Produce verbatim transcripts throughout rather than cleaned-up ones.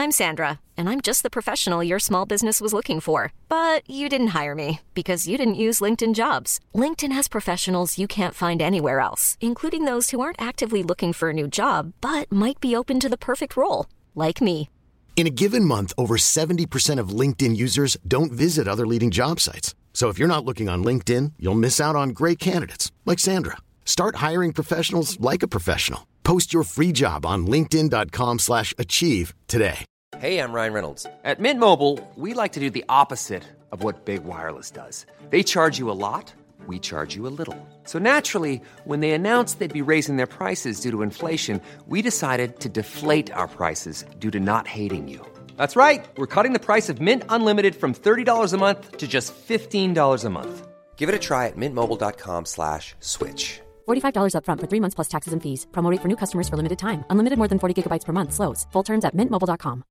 I'm Sandra, and I'm just the professional your small business was looking for. But you didn't hire me because you didn't use LinkedIn Jobs. LinkedIn has professionals you can't find anywhere else, including those who aren't actively looking for a new job, but might be open to the perfect role, like me. In a given month, over seventy percent of LinkedIn users don't visit other leading job sites. So if you're not looking on LinkedIn, you'll miss out on great candidates like Sandra. Start hiring professionals like a professional. Post your free job on linkedin dot com slash achieve today. Hey, I'm Ryan Reynolds. At Mint Mobile, we like to do the opposite of what Big Wireless does. They charge you a lot, we charge you a little. So naturally, when they announced they'd be raising their prices due to inflation, we decided to deflate our prices due to not hating you. That's right. We're cutting the price of Mint Unlimited from thirty dollars a month to just fifteen dollars a month. Give it a try at mintmobile.com slash switch. forty-five dollars up front for three months plus taxes and fees. Promo rate for new customers for limited time. Unlimited more than forty gigabytes per month. Slows full terms at mint mobile dot com.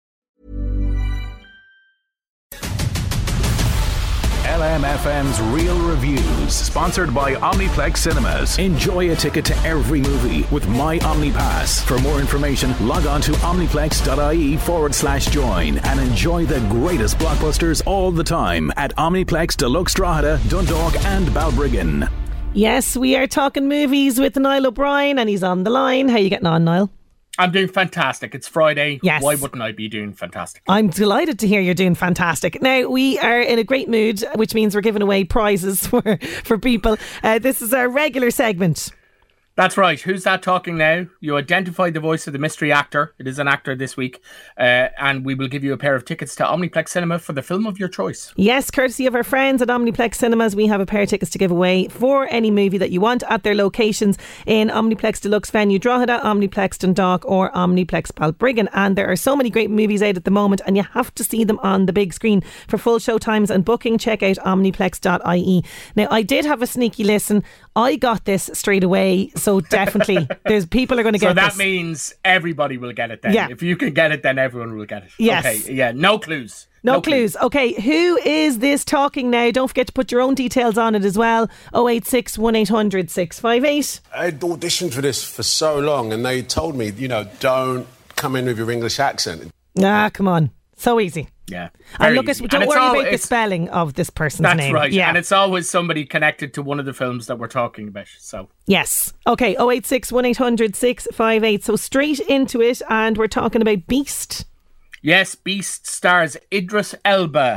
L M F M's Real Reviews, sponsored by Omniplex Cinemas. Enjoy a ticket to every movie with My OmniPass. For more information, log on to omniplex.ie forward slash join and enjoy the greatest blockbusters all the time at Omniplex Deluxe Drogheda, Dundalk and Balbriggan. Yes, we are talking movies with Niall O'Brien, and he's on the line. How are you getting on, Niall? I'm doing fantastic. It's Friday. Yes. Why wouldn't I be doing fantastic? I'm delighted to hear you're doing fantastic. Now, we are in a great mood, which means we're giving away prizes for, for people. Uh, this is our regular segment. That's right. Who's that talking now? You identify the voice of the mystery actor. It is an actor this week. Uh, and we will give you a pair of tickets to Omniplex Cinema for the film of your choice. Yes, courtesy of our friends at Omniplex Cinemas, we have a pair of tickets to give away for any movie that you want at their locations in Omniplex Deluxe Venue Drogheda, Omniplex Dundalk or Omniplex Balbriggan. And there are so many great movies out at the moment, and you have to see them on the big screen. For full show times and booking, check out omniplex dot I E. Now, I did have a sneaky listen. I got this straight away, so definitely there's people are going to get so that this. Means everybody will get it then. Yeah. If you can get it, then everyone will get it. Yes. Okay, yeah, no clues. No, no clues. clues. Okay, who is this talking now? Don't forget to put your own details on it as well. oh eight six, one eight hundred, six five eight. I had auditioned for this for so long and they told me, you know, don't come in with your English accent. Ah, come on. So easy. Yeah. And look, easy. don't and worry all, about the spelling of this person's that's name. That's right. Yeah. And it's always somebody connected to one of the films that we're talking about. So yes. Okay, oh eight six, one eight hundred, six five eight. So straight into it, and we're talking about Beast. Yes, Beast stars Idris Elba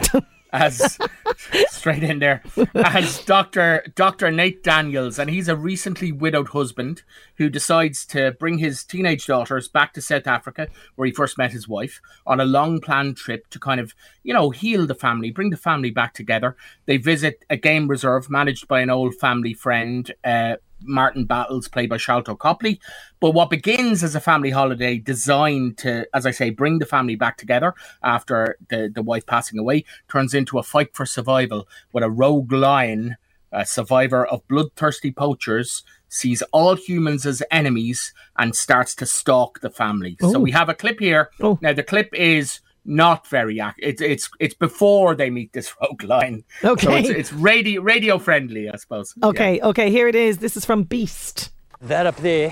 as straight in there as Doctor Doctor Nate Daniels, and he's a recently widowed husband who decides to bring his teenage daughters back to South Africa, where he first met his wife, on a long planned trip to kind of, you know, heal the family, bring the family back together. They visit a game reserve managed by an old family friend, uh, Martin Battles, played by Sholto Copley. But what begins as a family holiday designed to, as I say, bring the family back together after the, the wife passing away, turns into a fight for survival with a rogue lion, a survivor of bloodthirsty poachers, sees all humans as enemies and starts to stalk the family. Ooh. So we have a clip here. Oh. Now, the clip is not very ac- it's it's it's before they meet this rogue lion. Okay. So it's, it's radio radio friendly, I suppose. Okay, Yeah. okay, here it is. This is from Beast. That up there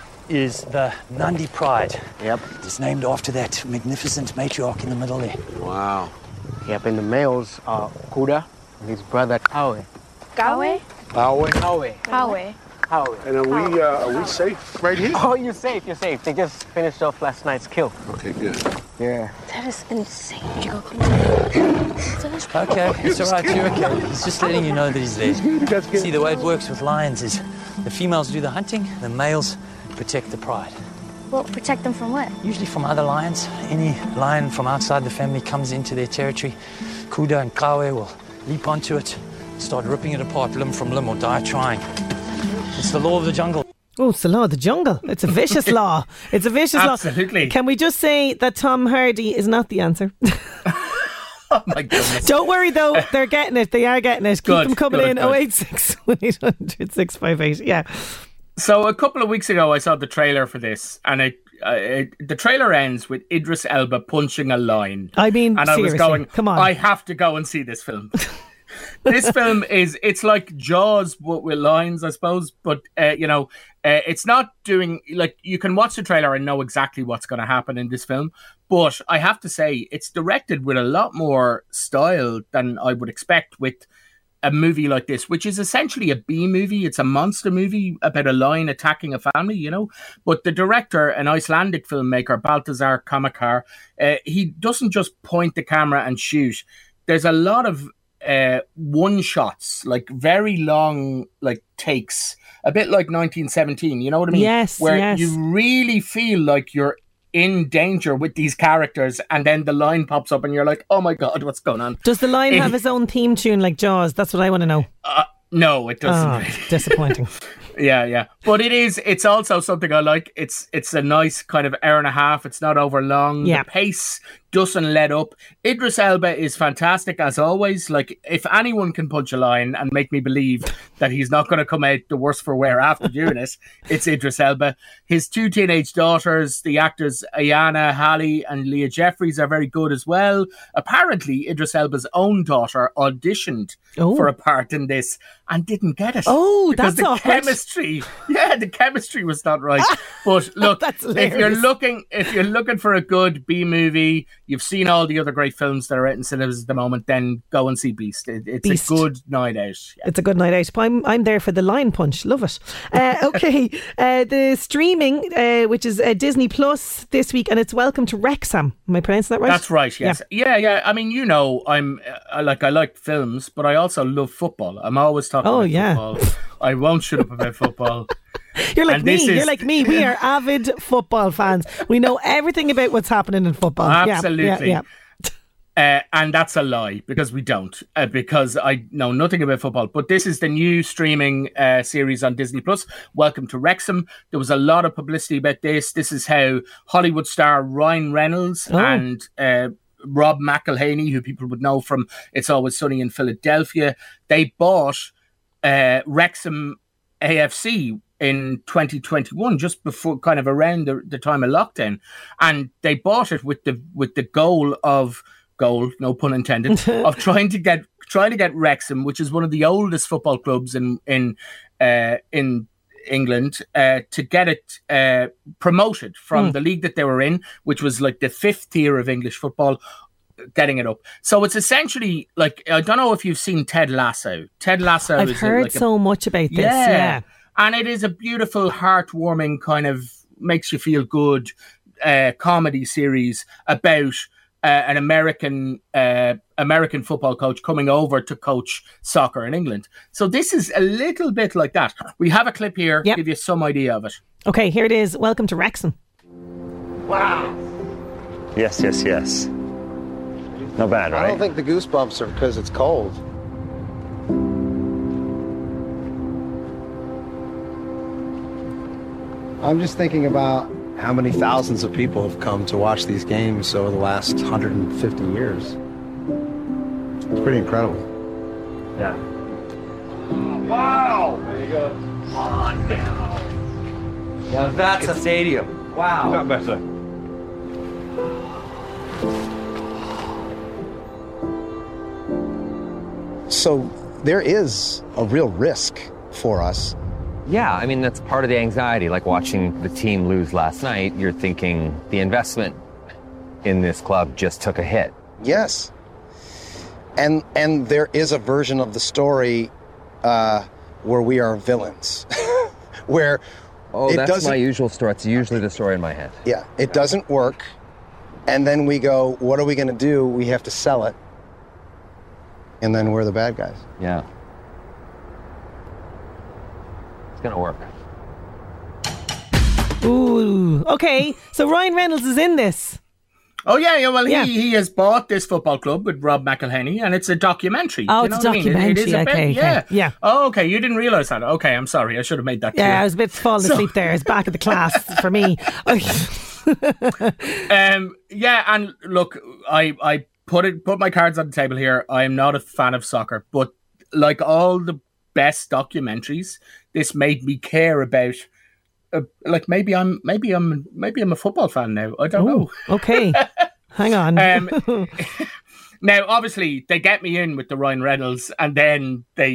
is the Nandi Pride. Yep. It's named after that magnificent matriarch in the middle there. Wow. Yep, and the males are Kuda and his brother Kawe. Kawe? Kawe. Kawe. Kawe. Kawe. And are we, uh, are we safe right here? Oh, you're safe, you're safe. They just finished off last night's kill. Okay, good. Yeah. That is insane. Did you go close? Okay, it's all right, you're okay. He's just letting you know that he's there. See, the way it works with lions is the females do the hunting, the males protect the pride. Well, protect them from what? Usually from other lions. Any lion from outside the family comes into their territory, Kuda and Kawe will leap onto it, start ripping it apart limb from limb or die trying. It's the law of the jungle. Oh, it's the law of the jungle. It's a vicious law. It's a vicious law. Absolutely. Can we just say that Tom Hardy is not the answer? Oh my goodness. Don't worry though, they're getting it. They are getting it. Keep Good, them coming good, in. good. oh eight six, one eight hundred, six five eight. Yeah. So a couple of weeks ago, I saw the trailer for this, and it, uh, it the trailer ends with Idris Elba punching a lion. I mean, and seriously, I was going, come on. I have to go and see this film. This film is, it's like Jaws but with lions, I suppose. But, uh, you know, uh, it's not doing, like, you can watch the trailer and know exactly what's going to happen in this film. But I have to say, it's directed with a lot more style than I would expect with a movie like this, which is essentially a B movie. It's a monster movie about a lion attacking a family, you know. But the director, an Icelandic filmmaker, Baltasar Kamakar, uh, he doesn't just point the camera and shoot. There's a lot of uh, one shots, like very long, like takes, a bit like nineteen seventeen. You know what I mean? Yes, where yes. you really feel like you're in danger with these characters, and then the line pops up and you're like, oh my God, what's going on? Does the lion have his own theme tune like Jaws? That's what I want to know. Uh, no, it doesn't. Oh, really. Disappointing. Yeah, yeah. But it is, it's also something I like. It's it's a nice kind of hour and a half. It's not over long. Yeah. The pace doesn't let up. Idris Elba is fantastic as always. Like, if anyone can punch a lion and make me believe that he's not going to come out the worse for wear after doing it, it's Idris Elba. His two teenage daughters, the actors Ayana, Halle and Leah Jeffries, are very good as well. Apparently, Idris Elba's own daughter auditioned Oh. for a part in this and didn't get it. Oh, because that's the awkward. chemistry, yeah, the chemistry was not right. But look, That's if you're hilarious. looking, if you're looking for a good B movie, you've seen all the other great films that are out in cinemas at the moment, then go and see Beast. It, it's Beast. a good night out. Yeah. It's a good night out. I'm, I'm there for the lion punch. Love it. Uh, okay. uh, the streaming, uh, which is uh, Disney Plus this week, and it's Welcome to Wrexham. Am I pronouncing that right? That's right. Yes. Yeah. yeah. I mean, you know, I'm uh, like I like films, but I also love football. I'm always talking Oh, about yeah. football. I won't shut up about football. You're like And me. this is- You're like me. We are avid football fans. We know everything about what's happening in football. Yeah, Absolutely. Yeah, Uh, and that's a lie, because we don't, uh, because I know nothing about football. But this is the new streaming uh, series on Disney Plus, Welcome to Wrexham. There was a lot of publicity about this. This is how Hollywood star Ryan Reynolds Oh. and uh, Rob McElhenney, who people would know from It's Always Sunny in Philadelphia, they bought uh, Wrexham A F C in twenty twenty-one, just before, kind of around the, the time of lockdown, and they bought it with the with the goal of goal, no pun intended, of trying to get trying to get Wrexham, which is one of the oldest football clubs in in uh, in England, uh, to get it uh, promoted from Mm. the league that they were in, which was like the fifth tier of English football, getting it up. So it's essentially like, I don't know if you've seen Ted Lasso. Ted Lasso. I've is heard a, like a, so much about this. yeah. Yeah. And it is a beautiful, heartwarming kind of makes you feel good uh, comedy series about uh, an American uh, American football coach coming over to coach soccer in England. So this is a little bit like that. We have a clip here, Yep. give you some idea of it. Okay, here it is. Welcome to Wrexham. Wow. Yes, yes, yes. Not bad, I right? don't think the goosebumps are because it's cold. I'm just thinking about how many thousands of people have come to watch these games over the last one hundred fifty years. It's pretty incredible. Yeah. Wow! There you go. Come on now. Now that's a stadium. Wow. Not better. So there is a real risk for us. Yeah, I mean, that's part of the anxiety. Like watching the team lose last night, you're thinking the investment in this club just took a hit. Yes. And and there is a version of the story uh, where we are villains. where Oh, it that's doesn't, my usual story. It's usually the story in my head. Yeah, it doesn't work. And then we go, what are we going to do? We have to sell it. And then we're the bad guys. Yeah. It's gonna work. Ooh. Okay, so Ryan Reynolds is in this. Oh yeah, yeah. Well, Yeah. he he has bought this football club with Rob McElhenney, and it's a documentary. Oh, Do you it's know a what I mean? It- it is documentary, about- okay, yeah, okay, yeah. Oh, okay. You didn't realise that. Okay, I'm sorry. I should have made that clear. Yeah, I was a bit falling So- asleep there. It's back of the class for me. um, yeah, and look, I I put it put my cards on the table here. I am not a fan of soccer, but like all the best documentaries, this made me care about. Uh, like maybe I'm maybe I'm maybe I'm a football fan now. I don't know. Okay, hang on. Um, now, obviously, they get me in with the Ryan Reynolds, and then they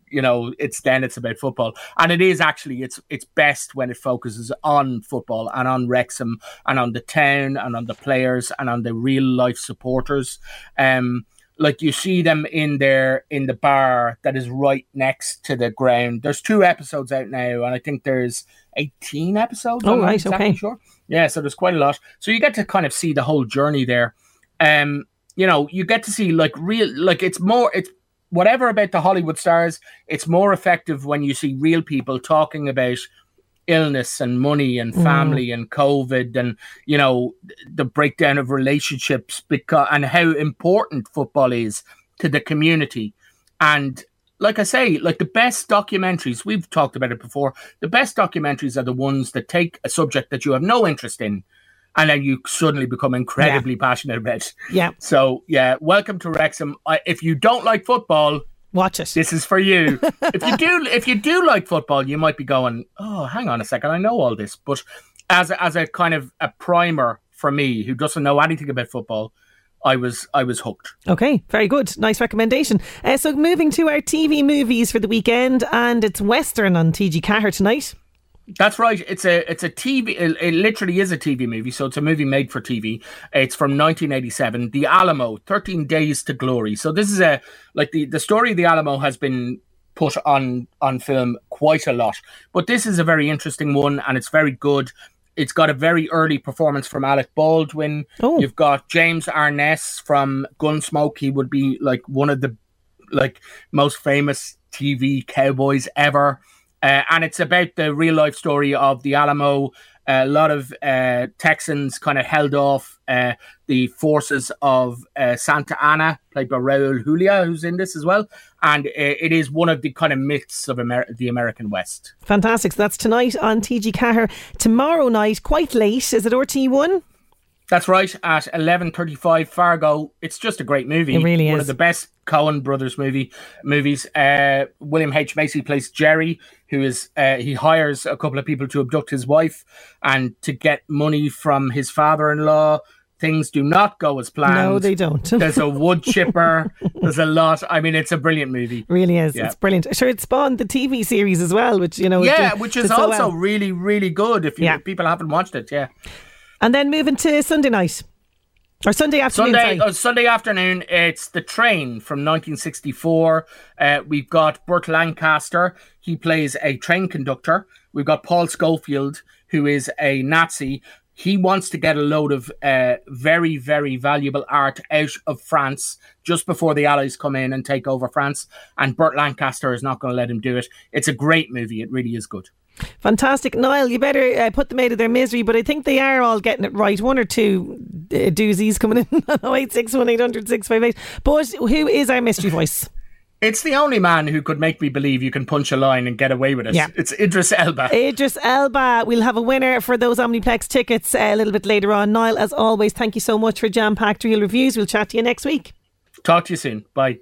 you know, it's then it's about football. And it is actually, it's it's best when it focuses on football and on Wrexham and on the town and on the players and on the real life supporters. Um, like you see them in there in the bar that is right next to the ground. There's two episodes out now, and I think there's eighteen episodes. Oh, I'm not right, exactly okay. Sure. Yeah, so there's quite a lot. So you get to kind of see the whole journey there. Um, you know, you get to see like real, like it's more, it's whatever about the Hollywood stars, it's more effective when you see real people talking about illness and money and family mm. and COVID and, you know, the breakdown of relationships because and how important football is to the community. And like I say, like the best documentaries, we've talked about it before, the best documentaries are the ones that take a subject that you have no interest in and then you suddenly become incredibly yeah. passionate about. Yeah. So, yeah, welcome to Wrexham. I, if you don't like football, watch it. This is for you. if you do, if you do like football, you might be going, "Oh, hang on a second, I know all this." But as a, as a kind of a primer for me, who doesn't know anything about football, I was I was hooked. Okay, very good. Nice recommendation. Uh, so moving to our T V movies for the weekend, and it's Western on T G Cahir tonight. That's right. It's a it's a T V. It, it literally is a T V movie. So it's a movie made for T V. It's from nineteen eighty-seven. The Alamo, thirteen Days to Glory. So this is a like the, the story of the Alamo has been put on on film quite a lot, but this is a very interesting one, and it's very good. It's got a very early performance from Alec Baldwin. Oh. You've got James Arness from Gunsmoke. He would be like one of the like most famous T V cowboys ever. Uh, and it's about the real life story of the Alamo. Uh, a lot of uh, Texans kind of held off uh, the forces of uh, Santa Anna, played by Raul Julia, who's in this as well. And uh, it is one of the kind of myths of Amer- the American West. Fantastic. So that's tonight on T G Cahir. Tomorrow night, quite late, is it R T E one? That's right, at eleven thirty-five, Fargo. It's just a great movie. It really is. One of the best Coen brothers movie movies. Uh, William H. Macy plays Jerry, who is, uh, he hires a couple of people to abduct his wife and to get money from his father-in-law. Things do not go as planned. No, they don't. There's a wood chipper. There's a lot. I mean, it's a brilliant movie. Really is. Yeah. It's brilliant. Sure, it spawned the T V series as well, which, you know. Yeah, did, which is did so also well. really, really good if, you, Yeah. if people haven't watched it. Yeah. And then moving to Sunday night. Or Sunday afternoon. Sunday, sorry. uh, Sunday afternoon, it's The Train from nineteen sixty-four. Uh, we've got Burt Lancaster. He plays a train conductor. We've got Paul Schofield, who is a Nazi. He wants to get a load of uh, very, very valuable art out of France just before the Allies come in and take over France. And Burt Lancaster is not going to let him do it. It's a great movie. It really is good. Fantastic. Niall, you better uh, put them out of their misery, but I think they are all getting it right. One or two uh, doozies coming in on oh eight six one eight hundred six five eight. But who is our mystery voice? It's the only man who could make me believe you can punch a line and get away with it. Yeah. It's Idris Elba. Idris Elba. We'll have a winner for those Omniplex tickets uh, a little bit later on. Niall, as always, thank you so much for jam-packed Real Reviews. We'll chat to you next week. Talk to you soon. Bye.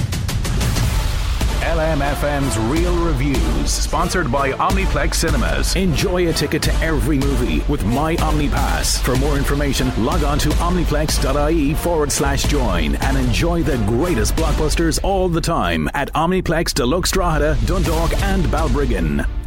L M F M's Real Reviews, sponsored by Omniplex Cinemas. Enjoy a ticket to every movie with My OmniPass. For more information, log on to omniplex.ie forward slash join and enjoy the greatest blockbusters all the time at Omniplex Deluxe Drogheda, Dundalk and Balbriggan.